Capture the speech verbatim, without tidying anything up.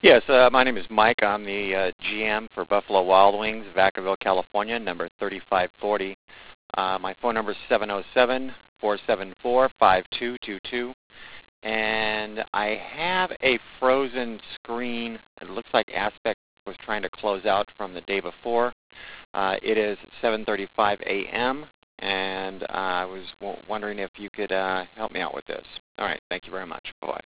Yes, uh, my name is Mike. I'm the uh, G M for Buffalo Wild Wings, Vacaville, California, number thirty-five forty. Uh, my phone number is seven oh seven, four seven four, five two two two. And I have a frozen screen. It looks like Aspect was trying to close out from the day before. Uh, it is seven thirty-five a m and uh, I was w wondering if you could uh, help me out with this. All right, thank you very much. Bye-bye.